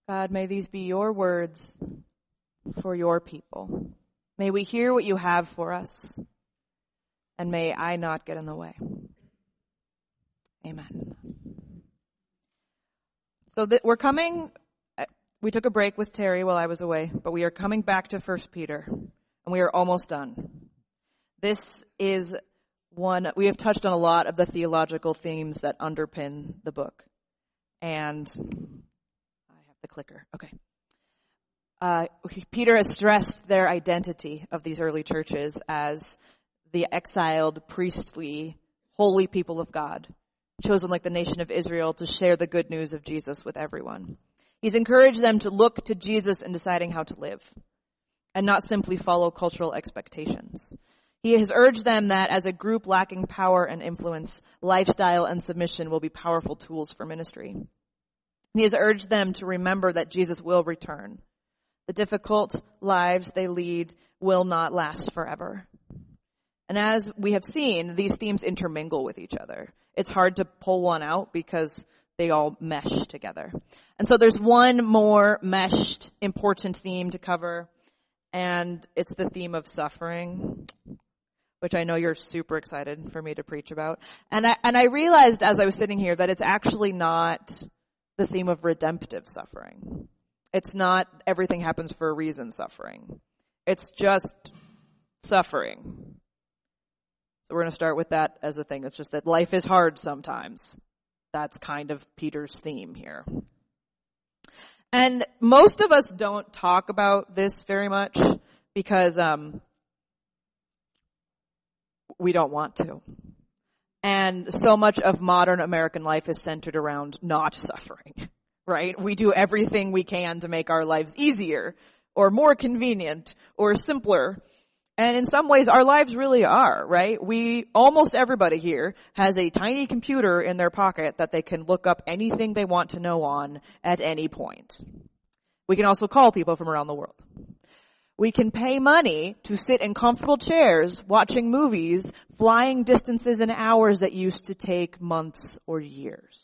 God, may these be your words for your people. May we hear what you have for us, and may I not get in the way. Amen. So we took a break with Terry while I was away, but we are coming back to 1 Peter, and we are almost done. This is we have touched on a lot of the theological themes that underpin the book. And I have the clicker. Okay. Peter has stressed their identity of these early churches as the exiled, priestly, holy people of God, chosen like the nation of Israel to share the good news of Jesus with everyone. He's encouraged them to look to Jesus in deciding how to live and not simply follow cultural expectations. He has urged them that as a group lacking power and influence, lifestyle and submission will be powerful tools for ministry. He has urged them to remember that Jesus will return. The difficult lives they lead will not last forever. And as we have seen, these themes intermingle with each other. It's hard to pull one out because they all mesh together. And so there's one more meshed, important theme to cover, and it's the theme of suffering, which I know you're super excited for me to preach about. And I realized as I was sitting here that it's actually not the theme of redemptive suffering. It's not everything happens for a reason suffering. It's just suffering. So we're going to start with that as a thing. It's just that life is hard sometimes. That's kind of Peter's theme here. And most of us don't talk about this very much because we don't want to. And so much of modern American life is centered around not suffering, right? We do everything we can to make our lives easier or more convenient or simpler. And in some ways, our lives really are, right? Almost everybody here has a tiny computer in their pocket that they can look up anything they want to know on at any point. We can also call people from around the world. We can pay money to sit in comfortable chairs, watching movies, flying distances and hours that used to take months or years.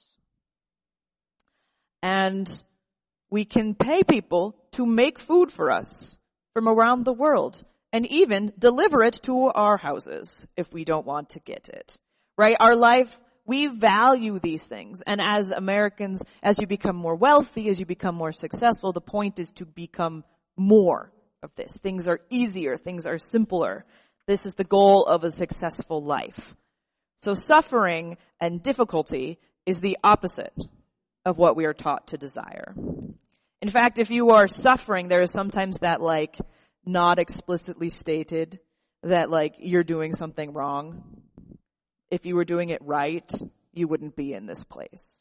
And we can pay people to make food for us from around the world and even deliver it to our houses if we don't want to get it. Right? Our life, we value these things. And as Americans, as you become more wealthy, as you become more successful, the point is to become more of this. Things are easier. Things are simpler. This is the goal of a successful life. So suffering and difficulty is the opposite of what we are taught to desire. In fact, if you are suffering, there is sometimes that not explicitly stated that you're doing something wrong. If you were doing it right, you wouldn't be in this place.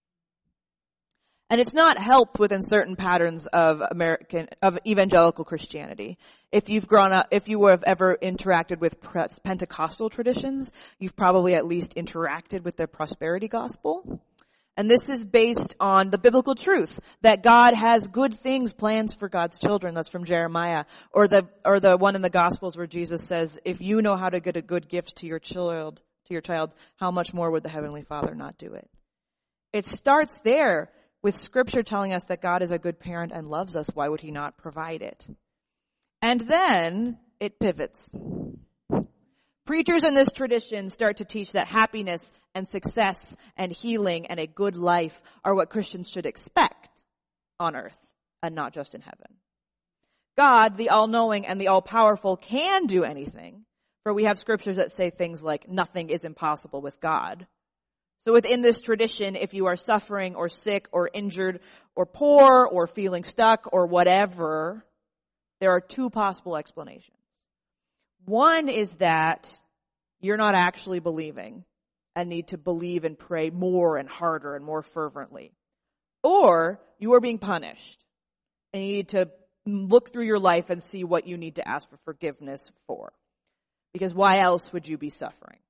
And it's not helped within certain patterns of evangelical Christianity. If you have ever interacted with Pentecostal traditions, you've probably at least interacted with the prosperity gospel. And this is based on the biblical truth that God has good things, plans for God's children. That's from Jeremiah. Or the one in the Gospels where Jesus says, if you know how to get a good gift to your child, how much more would the Heavenly Father not do it? It starts there with Scripture telling us that God is a good parent and loves us. Why would He not provide it? And then it pivots. Preachers in this tradition start to teach that happiness and success and healing and a good life are what Christians should expect on earth and not just in heaven. God, the all-knowing and the all-powerful, can do anything, for we have scriptures that say things like, nothing is impossible with God. So within this tradition, if you are suffering or sick or injured or poor or feeling stuck or whatever, there are two possible explanations. One is that you're not actually believing and need to believe and pray more and harder and more fervently. Or you are being punished and you need to look through your life and see what you need to ask for forgiveness for. Because why else would you be suffering?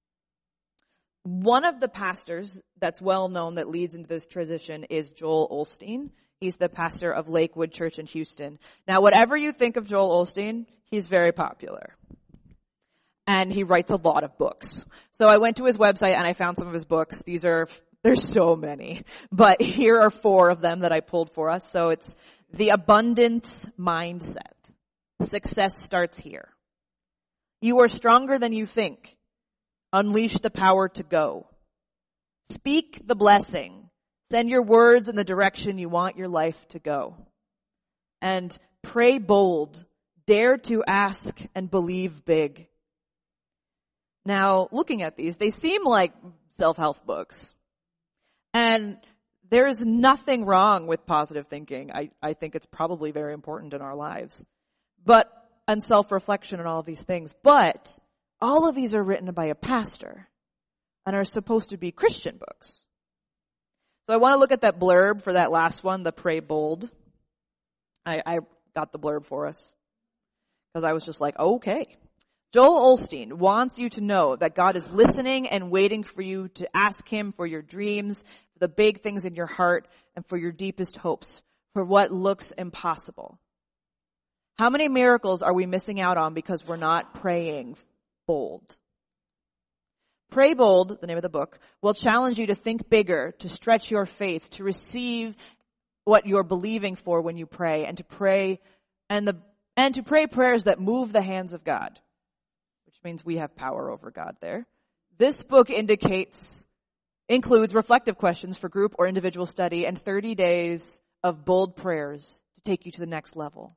One of the pastors that's well known that leads into this tradition is Joel Osteen. He's the pastor of Lakewood Church in Houston. Now, whatever you think of Joel Osteen, he's very popular. And he writes a lot of books. So I went to his website and I found some of his books. These are There's so many. But here are 4 of them that I pulled for us. So it's the abundant mindset. Success starts here. You are stronger than you think. Unleash the power to go. Speak the blessing. Send your words in the direction you want your life to go. And pray bold. Dare to ask and believe big. Now, looking at these, they seem like self-help books. And there is nothing wrong with positive thinking. I think it's probably very important in our lives. And self-reflection and all of these things. But all of these are written by a pastor and are supposed to be Christian books. So I want to look at that blurb for that last one, the pray bold. I got the blurb for us because I was just like, okay. Joel Osteen wants you to know that God is listening and waiting for you to ask him for your dreams, for the big things in your heart, and for your deepest hopes, for what looks impossible. How many miracles are we missing out on because we're not praying bold? Pray Bold, the name of the book, will challenge you to think bigger, to stretch your faith, to receive what you're believing for when you pray, and to pray prayers that move the hands of God. Means we have power over God there. This book includes reflective questions for group or individual study and 30 days of bold prayers to take you to the next level.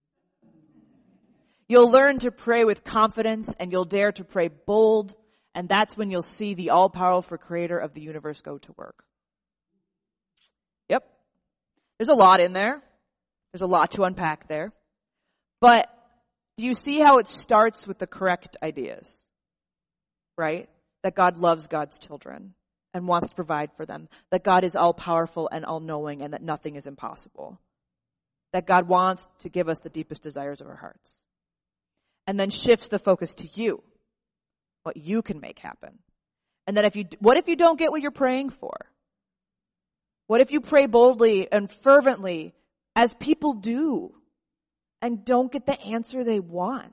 You'll learn to pray with confidence and you'll dare to pray bold, and that's when you'll see the all-powerful creator of the universe go to work. Yep. There's a lot in there. There's a lot to unpack there. But do you see how it starts with the correct ideas? Right? That God loves God's children and wants to provide for them. That God is all-powerful and all-knowing and that nothing is impossible. That God wants to give us the deepest desires of our hearts. And then shifts the focus to you. What you can make happen. And that what if you don't get what you're praying for? What if you pray boldly and fervently as people do? And don't get the answer they want?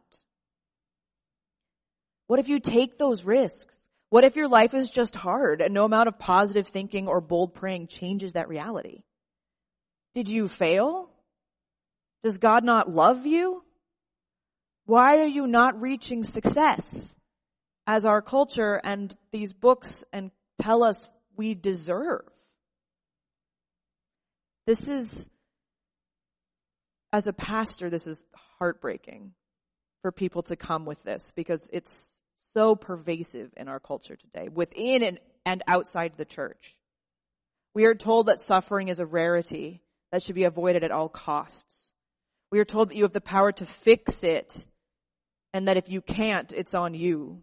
What if you take those risks? What if your life is just hard and no amount of positive thinking or bold praying changes that reality? Did you fail? Does God not love you? Why are you not reaching success as our culture and these books and tell us we deserve? As a pastor, this is heartbreaking for people to come with this because it's so pervasive in our culture today, within and outside the church. We are told that suffering is a rarity that should be avoided at all costs. We are told that you have the power to fix it and that if you can't, it's on you.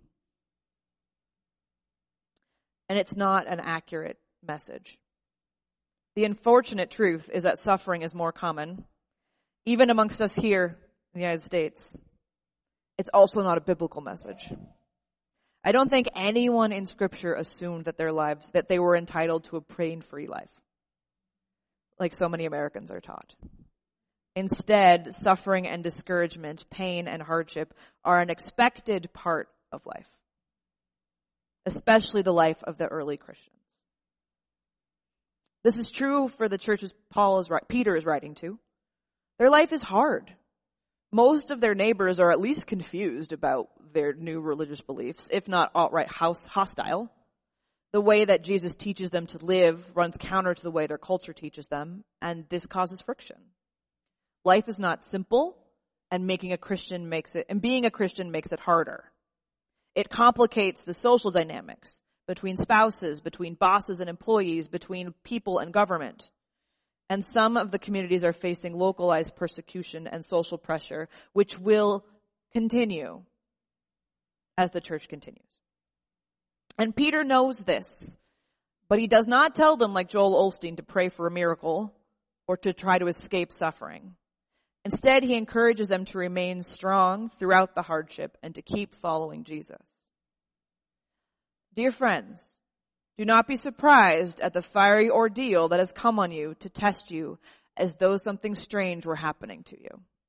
And it's not an accurate message. The unfortunate truth is that suffering is more common even amongst us here in the United States. It's also not a biblical message. I don't think anyone in Scripture assumed that that they were entitled to a pain-free life, like so many Americans are taught. Instead, suffering and discouragement, pain and hardship are an expected part of life, especially the life of the early Christians. This is true for the churches Peter is writing to. Their life is hard. Most of their neighbors are at least confused about their new religious beliefs, if not outright hostile. The way that Jesus teaches them to live runs counter to the way their culture teaches them, and this causes friction. Life is not simple, and being a Christian makes it harder. It complicates the social dynamics between spouses, between bosses and employees, between people and government. And some of the communities are facing localized persecution and social pressure, which will continue as the church continues. And Peter knows this, but he does not tell them, like Joel Osteen, to pray for a miracle or to try to escape suffering. Instead, he encourages them to remain strong throughout the hardship and to keep following Jesus. Dear friends, do not be surprised at the fiery ordeal that has come on you to test you as though something strange were happening to you.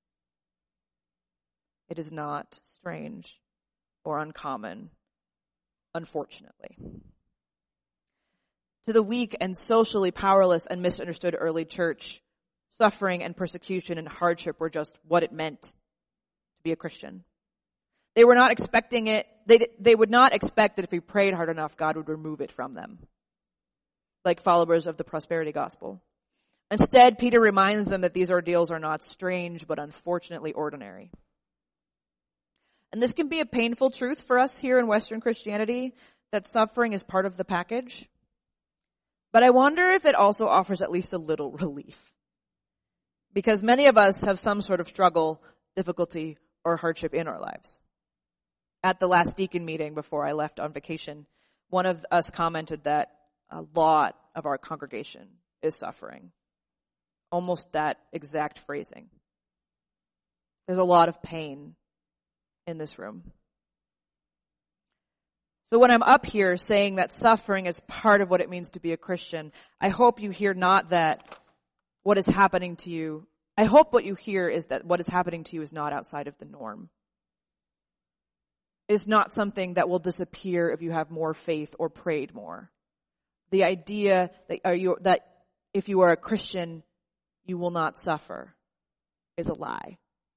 It is not strange or uncommon, unfortunately. To the weak and socially powerless and misunderstood early church, suffering and persecution and hardship were just what it meant to be a Christian. They were not expecting it. They would not expect that if we prayed hard enough, God would remove it from them, like followers of the prosperity gospel. Instead, Peter reminds them that these ordeals are not strange, but unfortunately ordinary. And this can be a painful truth for us here in Western Christianity, that suffering is part of the package. But I wonder if it also offers at least a little relief. Because many of us have some sort of struggle, difficulty, or hardship in our lives. At the last deacon meeting before I left on vacation, one of us commented that a lot of our congregation is suffering. Almost that exact phrasing. There's a lot of pain in this room. So when I'm up here saying that suffering is part of what it means to be a Christian, I hope you hear not that what is happening to you, I hope what you hear is that what is happening to you is not outside of the norm. It's not something that will disappear if you have more faith or prayed more. The idea that if you are a Christian, you will not suffer is a lie.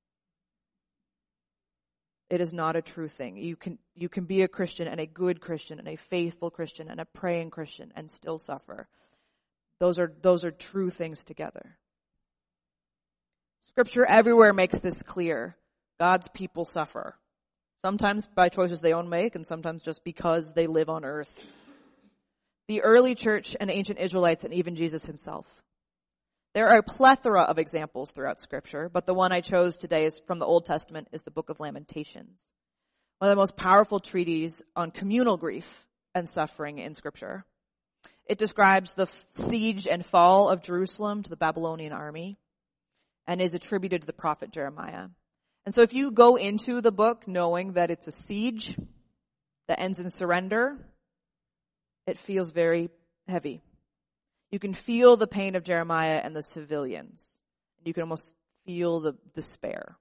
It is not a true thing. You can be a Christian and a good Christian and a faithful Christian and a praying Christian and still suffer. Those are true things together. Scripture everywhere makes this clear. God's people suffer. Sometimes by choices they own make, and sometimes just because they live on earth. The early church and ancient Israelites and even Jesus himself. There are a plethora of examples throughout Scripture, but the one I chose today is from the Old Testament is the book of Lamentations. One of the most powerful treatises on communal grief and suffering in Scripture. It describes the siege and fall of Jerusalem to the Babylonian army and is attributed to the prophet Jeremiah. And so if you go into the book knowing that it's a siege that ends in surrender, it feels very heavy. You can feel the pain of Jeremiah and the civilians. You can almost feel the despair.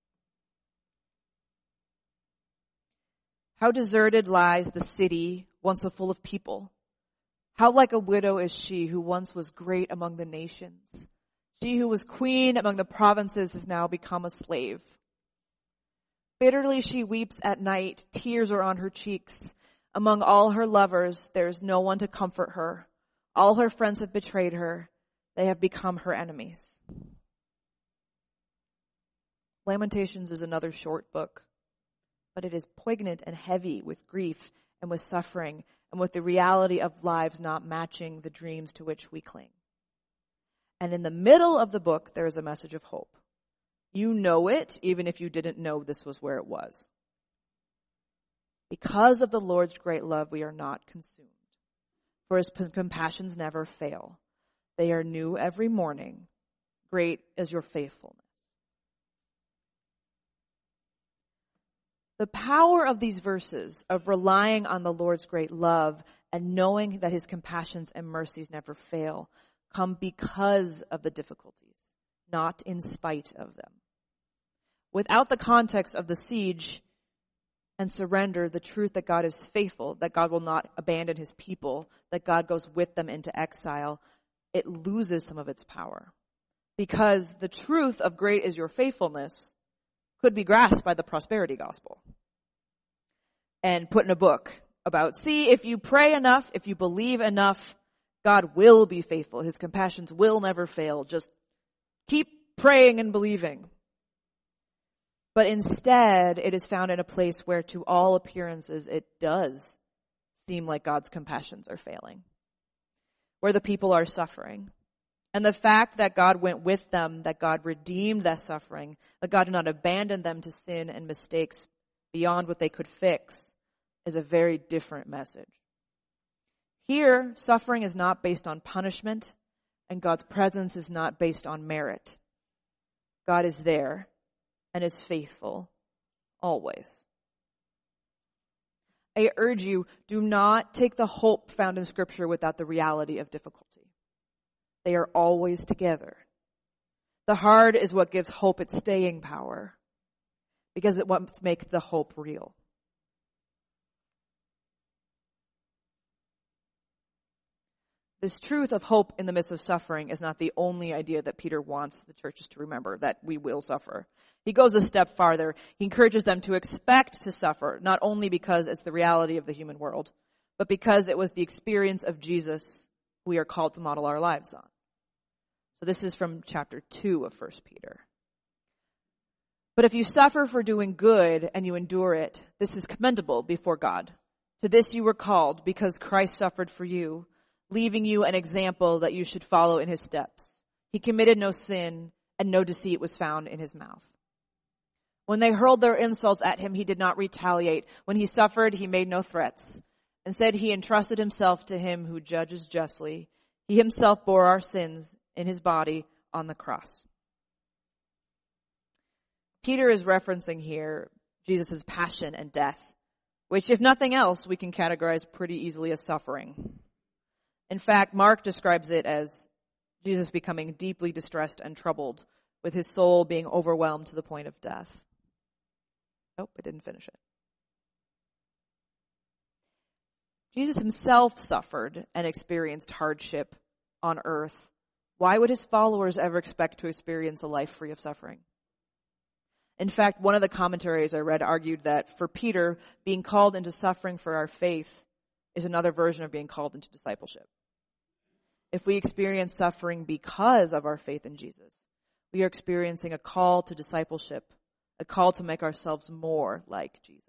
How deserted lies the city, once so full of people. How like a widow is she who once was great among the nations. She who was queen among the provinces has now become a slave. Bitterly she weeps at night, tears are on her cheeks. Among all her lovers, there is no one to comfort her. All her friends have betrayed her. They have become her enemies. Lamentations is another short book, but it is poignant and heavy with grief and with suffering and with the reality of lives not matching the dreams to which we cling. And in the middle of the book, there is a message of hope. You know it, even if you didn't know this was where it was. Because of the Lord's great love, we are not consumed. For his compassions never fail. They are new every morning. Great is your faithfulness. The power of these verses of relying on the Lord's great love and knowing that his compassions and mercies never fail come because of the difficulties, not in spite of them. Without the context of the siege and surrender, the truth that God is faithful, that God will not abandon his people, that God goes with them into exile, it loses some of its power. Because the truth of great is your faithfulness could be grasped by the prosperity gospel and put in a book about, see, if you pray enough, if you believe enough, God will be faithful. His compassions will never fail. Just keep praying and believing. But instead, it is found in a place where to all appearances it does seem like God's compassions are failing, where the people are suffering. And the fact that God went with them, that God redeemed that suffering, that God did not abandon them to sin and mistakes beyond what they could fix, is a very different message. Here, suffering is not based on punishment, and God's presence is not based on merit. God is there and is faithful always. I urge you, do not take the hope found in Scripture without the reality of difficulty. They are always together. The hard is what gives hope its staying power, because it wants to make the hope real. This truth of hope in the midst of suffering is not the only idea that Peter wants the churches to remember, that we will suffer. He goes a step farther. He encourages them to expect to suffer, not only because it's the reality of the human world, but because it was the experience of Jesus we are called to model our lives on. So this is from chapter 2 of 1 Peter. But if you suffer for doing good and you endure it, this is commendable before God. To this you were called because Christ suffered for you, leaving you an example that you should follow in his steps. He committed no sin, and no deceit was found in his mouth. When they hurled their insults at him, he did not retaliate. When he suffered, he made no threats. Instead, he entrusted himself to him who judges justly. He himself bore our sins in his body on the cross. Peter is referencing here Jesus' passion and death, which, if nothing else, we can categorize pretty easily as suffering. In fact, Mark describes it as Jesus becoming deeply distressed and troubled, with his soul being overwhelmed to the point of death. Nope, I didn't finish it. Jesus himself suffered and experienced hardship on earth. Why would his followers ever expect to experience a life free of suffering? In fact, one of the commentaries I read argued that for Peter, being called into suffering for our faith is another version of being called into discipleship. If we experience suffering because of our faith in Jesus, we are experiencing a call to discipleship, a call to make ourselves more like Jesus.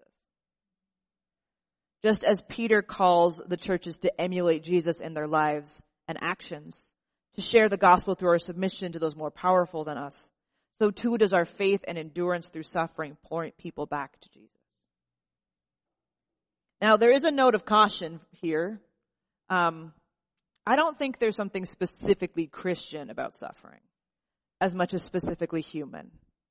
Just as Peter calls the churches to emulate Jesus in their lives and actions, to share the gospel through our submission to those more powerful than us, so too does our faith and endurance through suffering point people back to Jesus. Now, there is a note of caution here. I don't think there's something specifically Christian about suffering, as much as specifically human.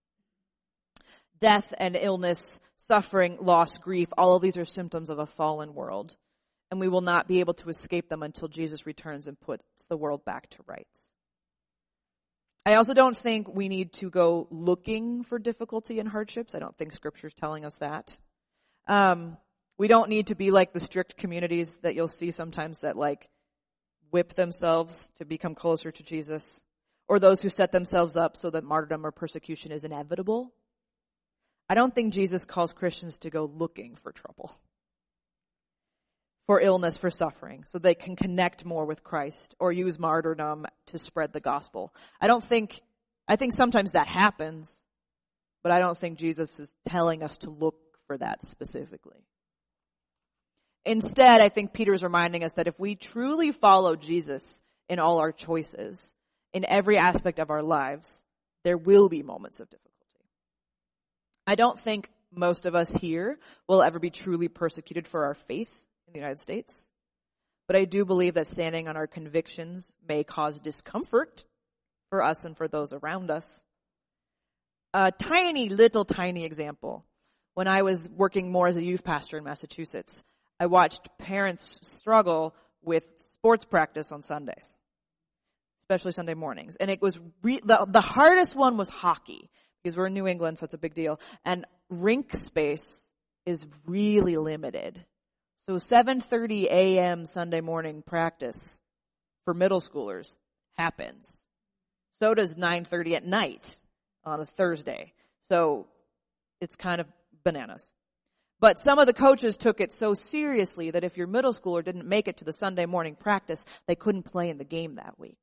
Death and illness, suffering, loss, grief, all of these are symptoms of a fallen world, and we will not be able to escape them until Jesus returns and puts the world back to rights. I also don't think we need to go looking for difficulty and hardships. I don't think Scripture's telling us that. We don't need to be like the strict communities that you'll see sometimes that whip themselves to become closer to Jesus, or those who set themselves up so that martyrdom or persecution is inevitable. I don't think Jesus calls Christians to go looking for trouble, for illness, for suffering, so they can connect more with Christ or use martyrdom to spread the gospel. I think sometimes that happens, but I don't think Jesus is telling us to look for that specifically. Instead, I think Peter's reminding us that if we truly follow Jesus in all our choices, in every aspect of our lives, there will be moments of difficulty. I don't think most of us here will ever be truly persecuted for our faith in the United States, but I do believe that standing on our convictions may cause discomfort for us and for those around us. A tiny example. When I was working more as a youth pastor in Massachusetts, I watched parents struggle with sports practice on Sundays, especially Sunday mornings. And it was the hardest one was hockey, because we're in New England, so it's a big deal. And rink space is really limited. So 7:30 a.m. Sunday morning practice for middle schoolers happens. So does 9:30 at night on a Thursday. So it's kind of bananas. But some of the coaches took it so seriously that if your middle schooler didn't make it to the Sunday morning practice, they couldn't play in the game that week.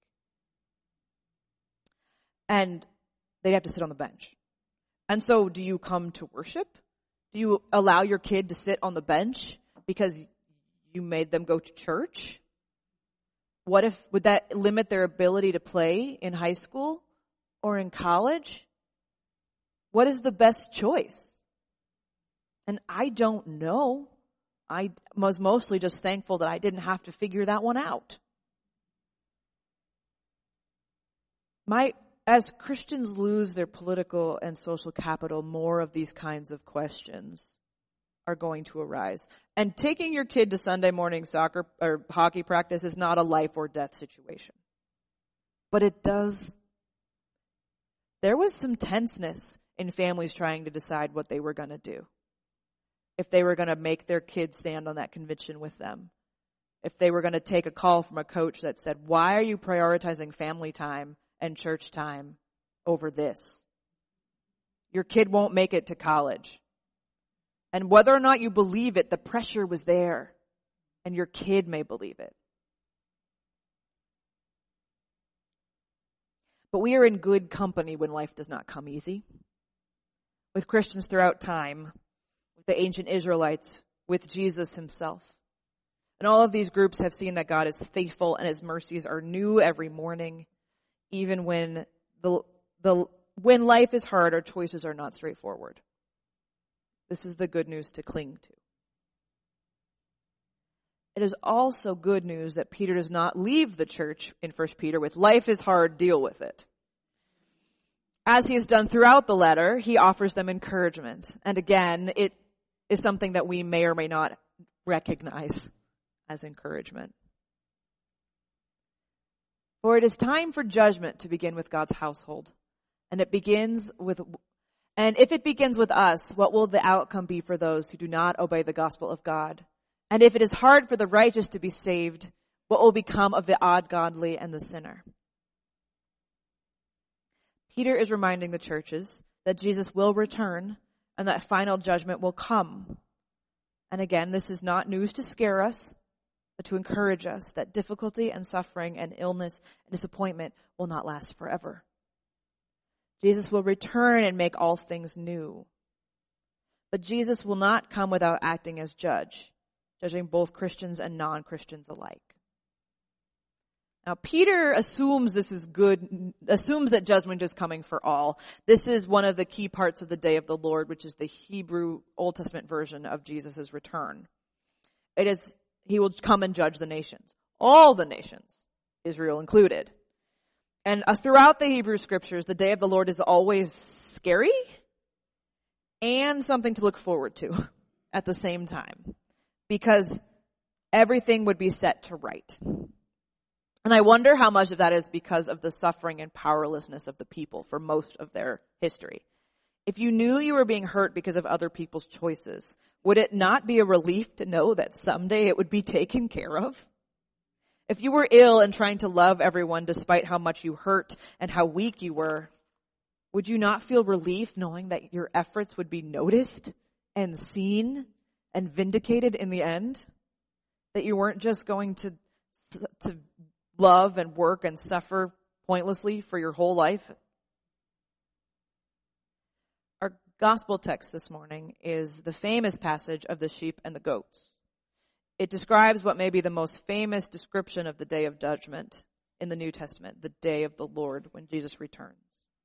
And they'd have to sit on the bench. And so do you come to worship? Do you allow your kid to sit on the bench because you made them go to church? Would that limit their ability to play in high school or in college? What is the best choice? And I don't know. I was mostly just thankful that I didn't have to figure that one out. As Christians lose their political and social capital, more of these kinds of questions are going to arise. And taking your kid to Sunday morning soccer or hockey practice is not a life or death situation. But it does. There was some tenseness in families trying to decide what they were going to do. If they were going to make their kids stand on that conviction with them. if they were going to take a call from a coach that said, why are you prioritizing family time and church time over this? Your kid won't make it to college. And whether or not you believe it, the pressure was there. And your kid may believe it. But we are in good company when life does not come easy. With Christians throughout time, with the ancient Israelites, with Jesus himself. And all of these groups have seen that God is faithful and his mercies are new every morning, even when when life is hard, our choices are not straightforward. This is the good news to cling to. It is also good news that Peter does not leave the church in 1 Peter with life is hard, deal with it. As he has done throughout the letter, he offers them encouragement. And again, it is something that we may or may not recognize as encouragement. For it is time for judgment to begin with God's household. And if it begins with us, what will the outcome be for those who do not obey the gospel of God? And if it is hard for the righteous to be saved, what will become of the ungodly and the sinner? Peter is reminding the churches that Jesus will return and that final judgment will come. And again, this is not news to scare us, but to encourage us that difficulty and suffering and illness and disappointment will not last forever. Jesus will return and make all things new. But Jesus will not come without acting as judge, judging both Christians and non-Christians alike. Now, Peter assumes this is good, assumes that judgment is coming for all. This is one of the key parts of the day of the Lord, which is the Hebrew Old Testament version of Jesus' return. He will come and judge the nations. All the nations, Israel included. And throughout the Hebrew scriptures, the day of the Lord is always scary and something to look forward to at the same time, because everything would be set to right. And I wonder how much of that is because of the suffering and powerlessness of the people for most of their history. If you knew you were being hurt because of other people's choices, would it not be a relief to know that someday it would be taken care of? If you were ill and trying to love everyone despite how much you hurt and how weak you were, would you not feel relief knowing that your efforts would be noticed and seen and vindicated in the end? That you weren't just going to love and work and suffer pointlessly for your whole life? Our gospel text this morning is the famous passage of the sheep and the goats. It describes what may be the most famous description of the day of judgment in the New Testament, the day of the Lord when Jesus returns.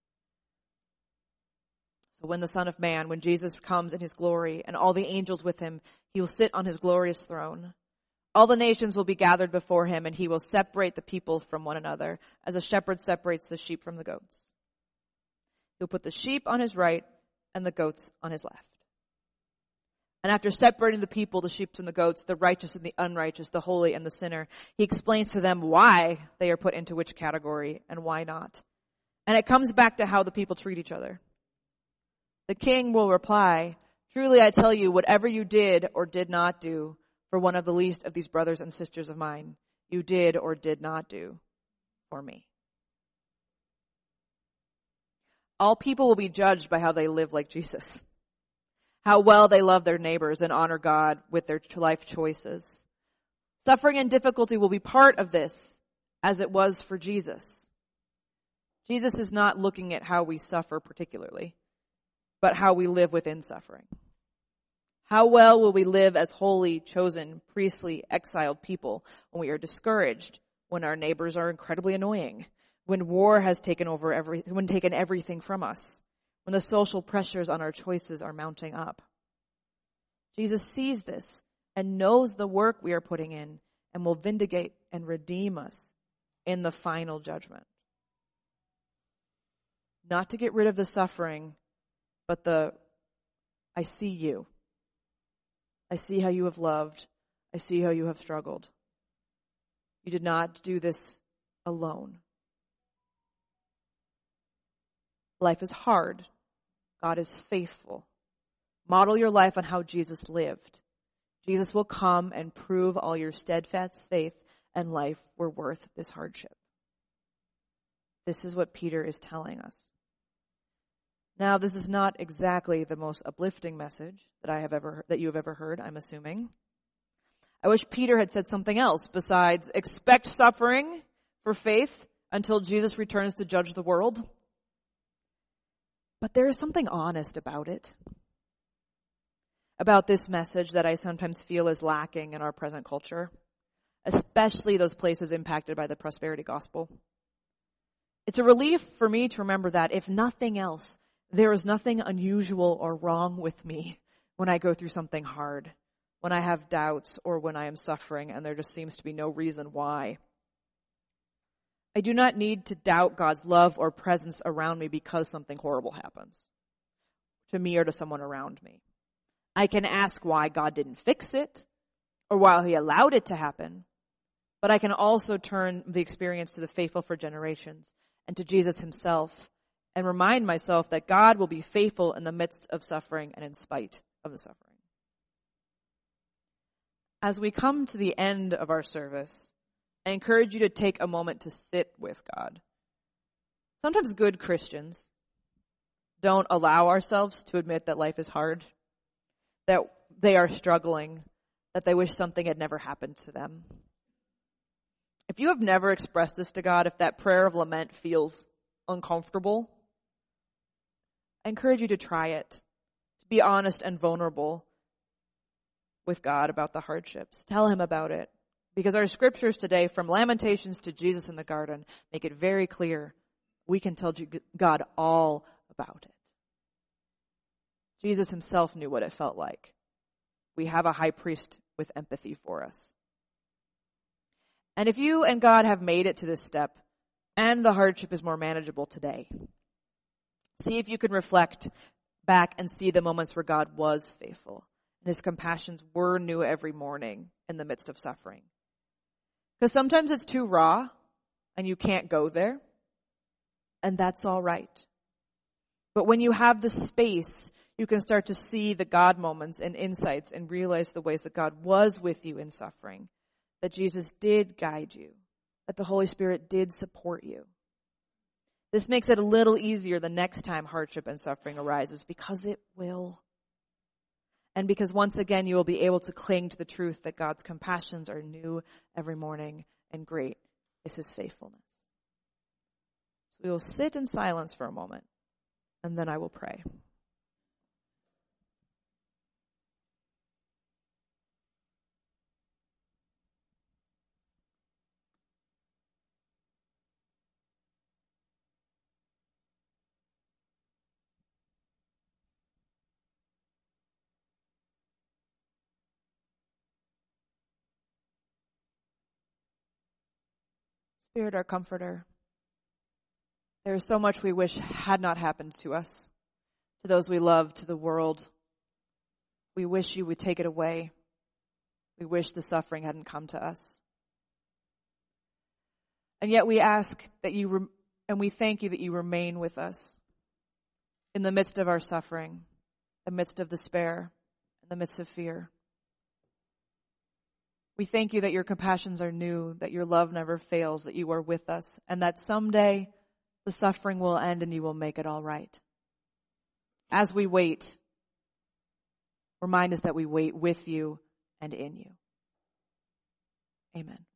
So when the Son of Man, when Jesus comes in his glory and all the angels with him, he will sit on his glorious throne. All the nations will be gathered before him, and he will separate the people from one another as a shepherd separates the sheep from the goats. He'll put the sheep on his right and the goats on his left. And after separating the people, the sheep and the goats, the righteous and the unrighteous, the holy and the sinner, he explains to them why they are put into which category and why not. And it comes back to how the people treat each other. The king will reply, "Truly I tell you, whatever you did or did not do for one of the least of these brothers and sisters of mine, you did or did not do for me." All people will be judged by how they live like Jesus. How well they love their neighbors and honor God with their life choices. Suffering and difficulty will be part of this, as it was for Jesus. Jesus is not looking at how we suffer particularly, but how we live within suffering. How well will we live as holy, chosen, priestly, exiled people when we are discouraged, when our neighbors are incredibly annoying, when war has taken everything from us, when the social pressures on our choices are mounting up? Jesus sees this and knows the work we are putting in and will vindicate and redeem us in the final judgment. Not to get rid of the suffering, but I see you. I see how you have loved. I see how you have struggled. You did not do this alone. Life is hard. God is faithful. Model your life on how Jesus lived. Jesus will come and prove all your steadfast faith and life were worth this hardship. This is what Peter is telling us. Now, this is not exactly the most uplifting message that you have ever heard, I'm assuming. I wish Peter had said something else besides expect suffering for faith until Jesus returns to judge the world. But there is something honest about it. About this message that I sometimes feel is lacking in our present culture, especially those places impacted by the prosperity gospel. It's a relief for me to remember that, if nothing else, there is nothing unusual or wrong with me when I go through something hard, when I have doubts, or when I am suffering and there just seems to be no reason why. I do not need to doubt God's love or presence around me because something horrible happens to me or to someone around me. I can ask why God didn't fix it or why he allowed it to happen, but I can also turn the experience to the faithful for generations and to Jesus himself and remind myself that God will be faithful in the midst of suffering and in spite of the suffering. As we come to the end of our service, I encourage you to take a moment to sit with God. Sometimes good Christians don't allow ourselves to admit that life is hard, that they are struggling, that they wish something had never happened to them. If you have never expressed this to God, if that prayer of lament feels uncomfortable, I encourage you to try it, to be honest and vulnerable with God about the hardships. Tell him about it. Because our scriptures today, from Lamentations to Jesus in the garden, make it very clear we can tell God all about it. Jesus himself knew what it felt like. We have a high priest with empathy for us. And if you and God have made it to this step, and the hardship is more manageable today, see if you can reflect back and see the moments where God was faithful, and his compassions were new every morning in the midst of suffering. Because sometimes it's too raw, and you can't go there, and that's all right. But when you have the space, you can start to see the God moments and insights and realize the ways that God was with you in suffering, that Jesus did guide you, that the Holy Spirit did support you. This makes it a little easier the next time hardship and suffering arises, because it will. And because once again you will be able to cling to the truth that God's compassions are new every morning and great is his faithfulness. So we will sit in silence for a moment, and then I will pray. Spirit, our comforter, there is so much we wish had not happened to us, to those we love, to the world. We wish you would take it away. We wish the suffering hadn't come to us. And yet we ask that and we thank you that you remain with us in the midst of our suffering, the midst of despair, in the midst of fear. We thank you that your compassions are new, that your love never fails, that you are with us, and that someday the suffering will end and you will make it all right. As we wait, remind us that we wait with you and in you. Amen.